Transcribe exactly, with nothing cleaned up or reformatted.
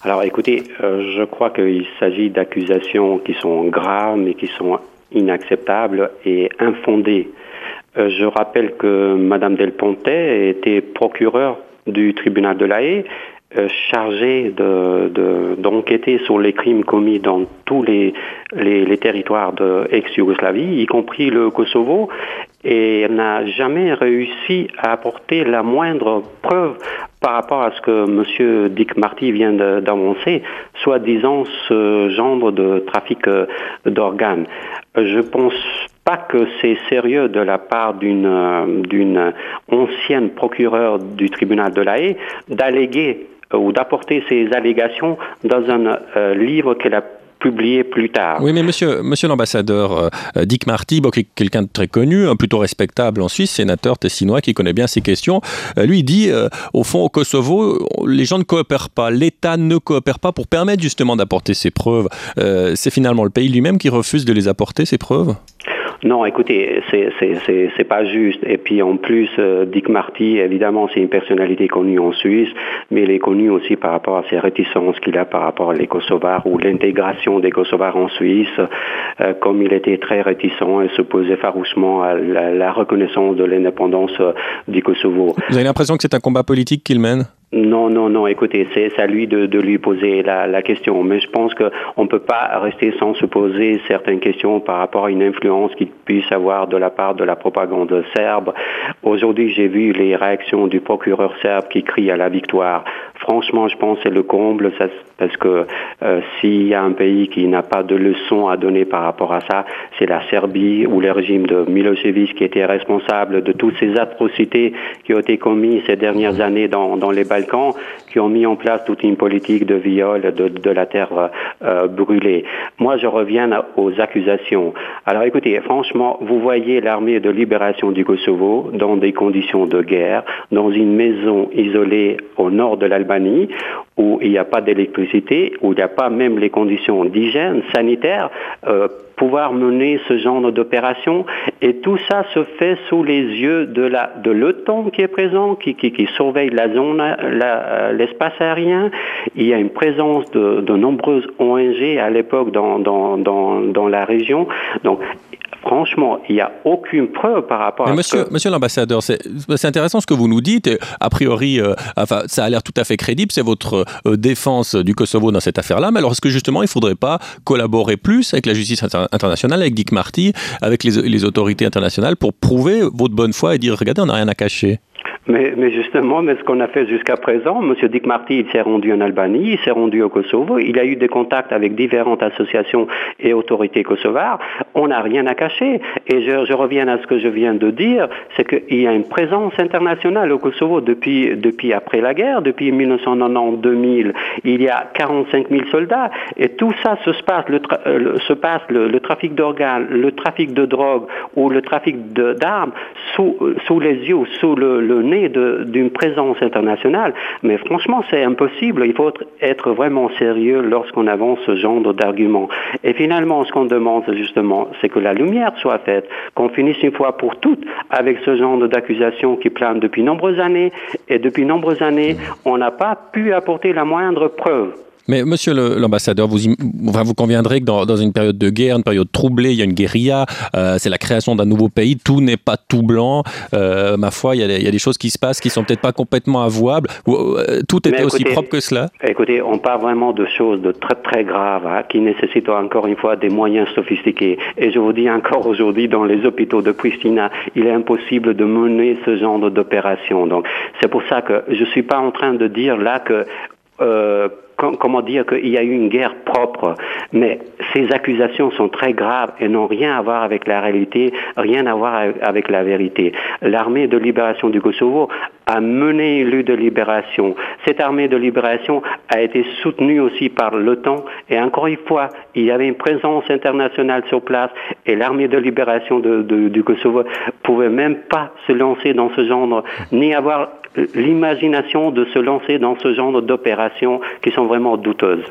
Alors écoutez, euh, je crois qu'il s'agit d'accusations qui sont graves mais qui sont inacceptables et infondées. Euh, je rappelle que Madame Del Ponte était procureure du tribunal de La Haye, euh, chargée de, de, d'enquêter sur les crimes commis dans tous les, les, les territoires de ex-Yougoslavie, y compris le Kosovo, et elle n'a jamais réussi à apporter la moindre preuve par rapport à ce que M. Dick Marty vient de, d'avancer, soi-disant ce genre de trafic euh, d'organes. Je pense pas que c'est sérieux de la part d'une, euh, d'une ancienne procureure du tribunal de La Haye d'alléguer euh, ou d'apporter ces allégations dans un euh, livre qu'elle a publié plus tard. Oui, mais monsieur, monsieur l'ambassadeur, euh, Dick Marty, bon, quelqu'un de très connu, hein, plutôt respectable en Suisse, sénateur tessinois qui connaît bien ces questions, euh, lui il dit, euh, au fond, au Kosovo, les gens ne coopèrent pas, l'État ne coopère pas pour permettre justement d'apporter ces preuves. Euh, c'est finalement le pays lui-même qui refuse de les apporter, ces preuves ? Non, écoutez, c'est, c'est, c'est, c'est pas juste. Et puis en plus, euh, Dick Marty, évidemment, c'est une personnalité connue en Suisse, mais il est connu aussi par rapport à ses réticences qu'il a par rapport aux Kosovars ou l'intégration des Kosovars en Suisse. Euh, comme il était très réticent et s'opposait farouchement à la, la reconnaissance de l'indépendance euh, du Kosovo. Vous avez l'impression que c'est un combat politique qu'il mène ? Non, non, non, écoutez, c'est, c'est à lui de, de lui poser la, la question. Mais je pense qu'on ne peut pas rester sans se poser certaines questions par rapport à une influence qu'il puisse avoir de la part de la propagande serbe. Aujourd'hui, j'ai vu les réactions du procureur serbe qui crie à la victoire. Franchement, je pense que c'est le comble, ça, parce que euh, s'il y a un pays qui n'a pas de leçons à donner par rapport à ça, c'est la Serbie ou le régime de Milosevic qui était responsable de toutes ces atrocités qui ont été commises ces dernières années dans, dans les Balkans, qui ont mis en place toute une politique de viol de, de la terre euh, brûlée. Moi, je reviens aux accusations. Alors écoutez, franchement, vous voyez l'armée de libération du Kosovo dans des conditions de guerre, dans une maison isolée au nord de l'Albanie, où il n'y a pas d'électricité, où il n'y a pas même les conditions d'hygiène sanitaire, euh, pouvoir mener ce genre d'opération. Et tout ça se fait sous les yeux de la de l'OTAN qui est présent, qui, qui, qui surveille la zone, la, l'espace aérien. Il y a une présence de, de nombreuses O N G à l'époque dans, dans, dans, dans la région. Donc, franchement, il n'y a aucune preuve par rapport Mais à monsieur, ce que... Monsieur l'ambassadeur, c'est, c'est intéressant ce que vous nous dites. A priori, euh, enfin, ça a l'air tout à fait crédible. C'est votre euh, défense du Kosovo dans cette affaire-là. Mais alors, est-ce que justement, il ne faudrait pas collaborer plus avec la justice inter- internationale, avec Dick Marty, avec les, les autorités internationales pour prouver votre bonne foi et dire, regardez, on n'a rien à cacher? Mais, mais justement, mais ce qu'on a fait jusqu'à présent, M. Dick Marty, il s'est rendu en Albanie, il s'est rendu au Kosovo, il a eu des contacts avec différentes associations et autorités kosovares, on n'a rien à cacher. Et je, je reviens à ce que je viens de dire, c'est qu'il y a une présence internationale au Kosovo depuis, depuis après la guerre, depuis mille neuf cent quatre-vingt-dix deux mille, il y a quarante-cinq mille soldats, et tout ça se passe, le, tra- euh, se passe le, le trafic d'organes, le trafic de drogue ou le trafic de, d'armes sous, sous les yeux, sous le, le nez De, d'une présence internationale, mais franchement c'est impossible, il faut être, être vraiment sérieux lorsqu'on avance ce genre d'arguments. Et finalement ce qu'on demande justement, c'est que la lumière soit faite, qu'on finisse une fois pour toutes avec ce genre d'accusations qui planent depuis nombreuses années, et depuis nombreuses années on n'a pas pu apporter la moindre preuve. Mais monsieur le, l'ambassadeur, vous, enfin, vous conviendrez que dans, dans une période de guerre, une période troublée, il y a une guérilla, euh, c'est la création d'un nouveau pays, tout n'est pas tout blanc. Euh, ma foi, il y, a, il y a des choses qui se passent qui sont peut-être pas complètement avouables. Euh, tout était écoutez, aussi propre que cela. Écoutez, on parle vraiment de choses de très très graves, hein, qui nécessitent encore une fois des moyens sophistiqués. Et je vous dis encore aujourd'hui, dans les hôpitaux de Pristina, il est impossible de mener ce genre d'opération. Donc, c'est pour ça que je suis pas en train de dire là que euh, comment dire qu'il y a eu une guerre propre, mais ces accusations sont très graves et n'ont rien à voir avec la réalité, rien à voir avec la vérité. L'armée de libération du Kosovo a mené une lutte de libération. Cette armée de libération a été soutenue aussi par l'OTAN et encore une fois, il y avait une présence internationale sur place et l'armée de libération de, de, du Kosovo pouvait même pas se lancer dans ce genre, ni avoir l'imagination de se lancer dans ce genre d'opérations qui sont vraiment douteuses.